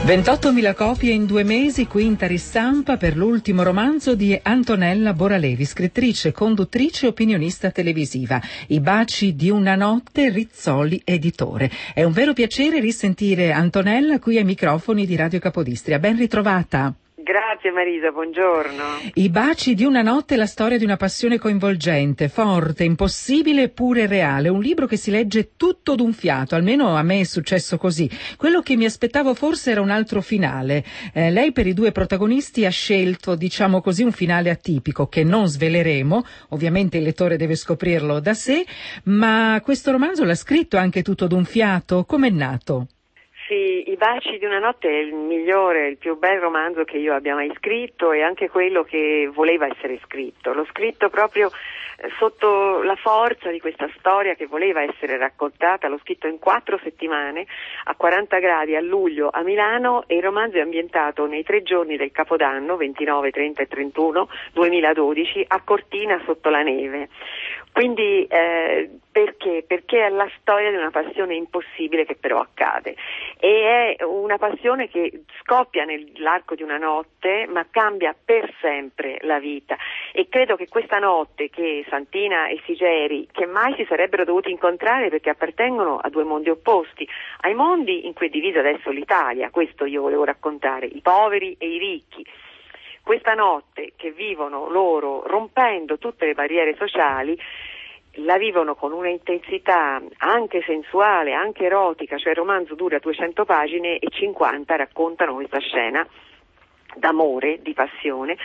28.000 copie in 2 mesi, quinta ristampa per l'ultimo romanzo di Antonella Boralevi, scrittrice, conduttrice e opinionista televisiva. I baci di una notte, Rizzoli editore. È un vero piacere risentire Antonella qui ai microfoni di Radio Capodistria. Ben ritrovata. Grazie Marisa, buongiorno. I baci di una notte, la storia di una passione coinvolgente, forte, impossibile eppure reale. Un libro che si legge tutto d'un fiato, almeno a me è successo così. Quello che mi aspettavo forse era un altro finale. Lei per i 2 protagonisti ha scelto, diciamo così, un finale atipico che non sveleremo. Ovviamente il lettore deve scoprirlo da sé, ma questo romanzo l'ha scritto anche tutto d'un fiato. Com'è nato? Sì, I baci di una notte è il migliore, il più bel romanzo che io abbia mai scritto e anche quello che voleva essere scritto. L'ho scritto proprio sotto la forza di questa storia che voleva essere raccontata. L'ho scritto in 4 settimane, a 40 gradi a luglio a Milano, e il romanzo è ambientato nei 3 giorni del Capodanno, 29, 30 e 31 2012, a Cortina sotto la neve. Quindi perché? Perché è la storia di una passione impossibile che però accade, e è una passione che scoppia nell'arco di una notte ma cambia per sempre la vita, e credo che questa notte che Santina e Sigeri, che mai si sarebbero dovuti incontrare perché appartengono a 2 mondi opposti, ai mondi in cui è divisa adesso l'Italia, questo io volevo raccontare, i poveri e i ricchi. Questa notte che vivono loro rompendo tutte le barriere sociali, la vivono con una intensità anche sensuale, anche erotica, cioè il romanzo dura 200 pagine e 50 raccontano questa scena d'amore, di passione,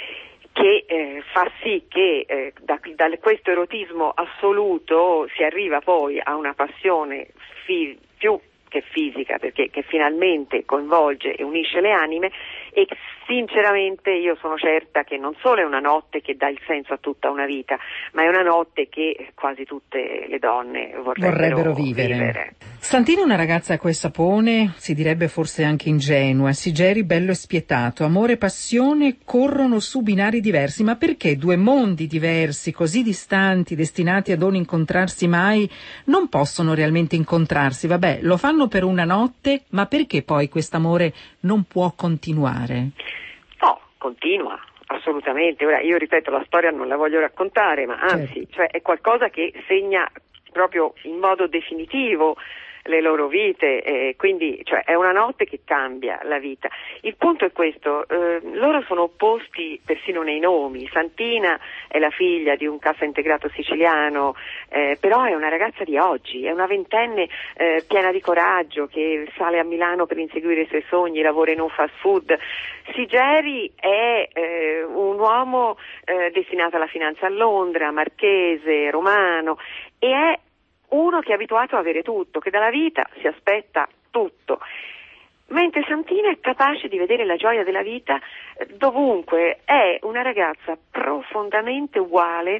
che fa sì che da questo erotismo assoluto si arriva poi a una passione più che fisica, perché che finalmente coinvolge e unisce le anime, e sinceramente io sono certa che non solo è una notte che dà il senso a tutta una vita, ma è una notte che quasi tutte le donne vorrebbero vivere. Santina è una ragazza acqua e sapone, si direbbe forse anche ingenua. Sigeri bello e spietato. Amore e passione corrono su binari diversi. Ma perché 2 mondi diversi, così distanti, destinati a non incontrarsi mai, non possono realmente incontrarsi? Vabbè, lo fanno per una notte, ma perché poi quest'amore non può continuare? No, continua, assolutamente. Ora, io ripeto, la storia non la voglio raccontare, ma anzi, cioè è qualcosa che segna proprio in modo definitivo le loro vite, quindi cioè è una notte che cambia la vita. Il punto è questo, loro sono opposti persino nei nomi. Santina è la figlia di un cassa integrato siciliano, però è una ragazza di oggi, è una ventenne piena di coraggio, che sale a Milano per inseguire i suoi sogni, lavora in un fast food. Sigeri è un uomo destinato alla finanza a Londra, marchese, romano, e è uno che è abituato a avere tutto, che dalla vita si aspetta tutto, mentre Santina è capace di vedere la gioia della vita dovunque. È una ragazza profondamente uguale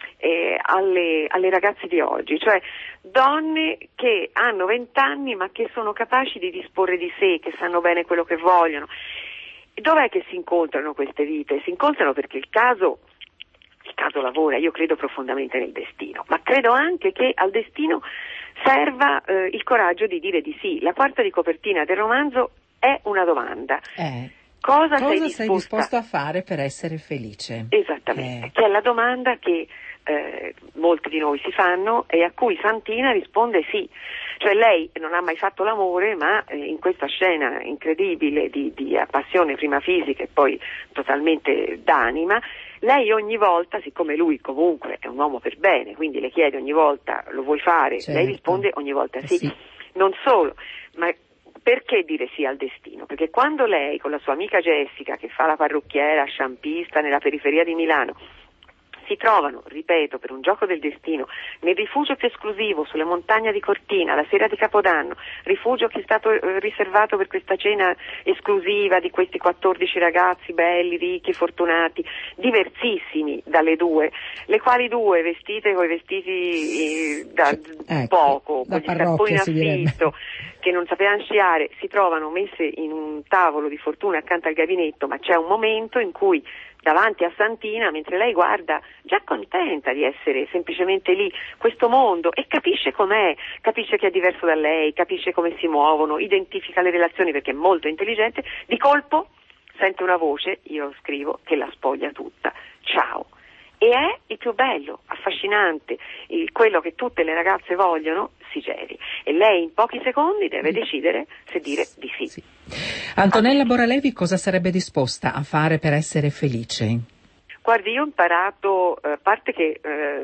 alle ragazze di oggi, cioè donne che hanno 20 anni ma che sono capaci di disporre di sé, che sanno bene quello che vogliono. Dov'è che si incontrano queste vite? Si incontrano perché il caso lavora. Io credo profondamente nel destino, ma credo anche che al destino serva il coraggio di dire di sì. La quarta di copertina del romanzo è una domanda. Cosa sei disposto a fare per essere felice? Esattamente, che è la domanda che molti di noi si fanno e a cui Santina risponde sì. Cioè lei non ha mai fatto l'amore, ma in questa scena incredibile di passione prima fisica e poi totalmente d'anima, lei ogni volta, siccome lui comunque è un uomo per bene, quindi le chiede ogni volta lo vuoi fare, certo. Lei risponde ogni volta sì. Non solo, ma perché dire sì al destino? Perché quando lei con la sua amica Jessica, che fa la parrucchiera sciampista nella periferia di Milano, si trovano, ripeto, per un gioco del destino, nel rifugio più esclusivo sulle montagne di Cortina, la sera di Capodanno, rifugio che è stato riservato per questa cena esclusiva di questi 14 ragazzi belli, ricchi, fortunati, diversissimi dalle 2, le quali 2 vestite con i vestiti da poco, con gli scarponi in affitto, che non sapevano sciare, si trovano messe in un tavolo di fortuna accanto al gabinetto, ma c'è un momento in cui davanti a Santina, mentre lei guarda già contenta di essere semplicemente lì, questo mondo, e capisce com'è, capisce che è diverso da lei, capisce come si muovono, identifica le relazioni perché è molto intelligente, di colpo sente una voce, io scrivo, che la spoglia tutta. Ciao. E è il più bello, affascinante, quello che tutte le ragazze vogliono, Sigeri. E lei in pochi secondi deve decidere se dire di sì. Sì. Antonella Boralevi cosa sarebbe disposta a fare per essere felice? Guardi, io ho imparato, a parte che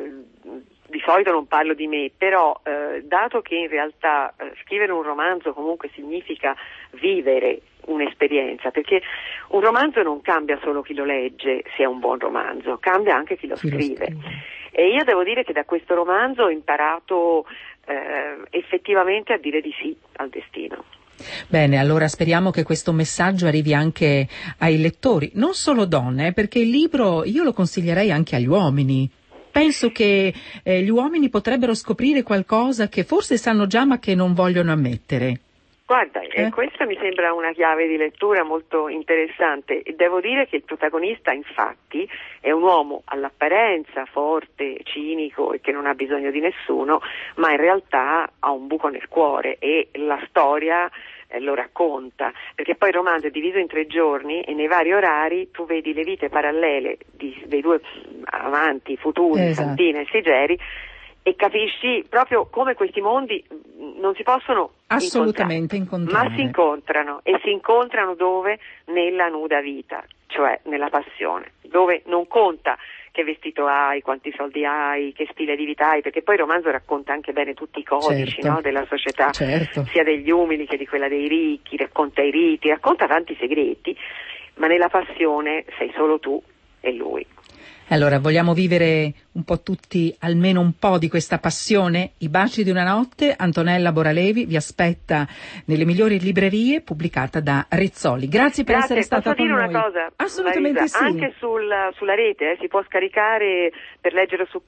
di solito non parlo di me, però dato che in realtà scrivere un romanzo comunque significa vivere un'esperienza, perché un romanzo non cambia solo chi lo legge se è un buon romanzo, cambia anche chi lo scrive. E io devo dire che da questo romanzo ho imparato effettivamente a dire di sì al destino. Bene, allora speriamo che questo messaggio arrivi anche ai lettori, non solo donne, perché il libro io lo consiglierei anche agli uomini. Penso che gli uomini potrebbero scoprire qualcosa che forse sanno già ma che non vogliono ammettere. Guarda, questa mi sembra una chiave di lettura molto interessante. Devo dire che il protagonista, infatti, è un uomo all'apparenza forte, cinico e che non ha bisogno di nessuno, ma in realtà ha un buco nel cuore e la storia lo racconta, perché poi il romanzo è diviso in 3 giorni e nei vari orari tu vedi le vite parallele dei 2 amanti futuri, esatto. Santina e Sigeri, e capisci proprio come questi mondi non si possono assolutamente incontrare. Ma si incontrano, e si incontrano dove? Nella nuda vita, cioè nella passione, dove non conta che vestito hai, quanti soldi hai, che stile di vita hai, perché poi il romanzo racconta anche bene tutti i codici, certo, no, della società, certo, sia degli umili che di quella dei ricchi, racconta i riti, racconta tanti segreti, ma nella passione sei solo tu e lui. Allora, vogliamo vivere un po' tutti almeno un po' di questa passione? I baci di una notte, Antonella Boralevi vi aspetta nelle migliori librerie, pubblicata da Rizzoli. Grazie per essere stata con noi. Posso dire una cosa? Assolutamente Marisa, sì. anche sulla rete, si può scaricare per leggere su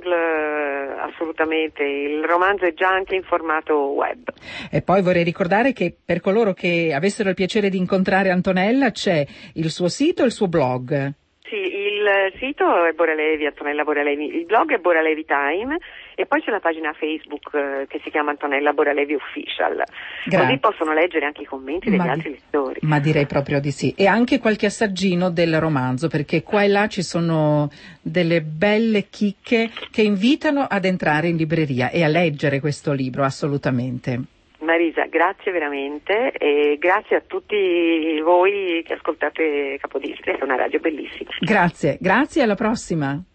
Kindle, assolutamente. Il romanzo è già anche in formato web. E poi vorrei ricordare che per coloro che avessero il piacere di incontrare Antonella c'è il suo sito e il suo blog. Sì, il sito è Boralevi, Antonella Boralevi, il blog è Boralevi Time e poi c'è la pagina Facebook che si chiama Antonella Boralevi Official. Così possono leggere anche i commenti degli altri lettori. Ma direi proprio di sì. E anche qualche assaggino del romanzo, perché qua e là ci sono delle belle chicche che invitano ad entrare in libreria e a leggere questo libro, assolutamente. Marisa, grazie veramente e grazie a tutti voi che ascoltate Capodistria, che è una radio bellissima. Grazie, alla prossima.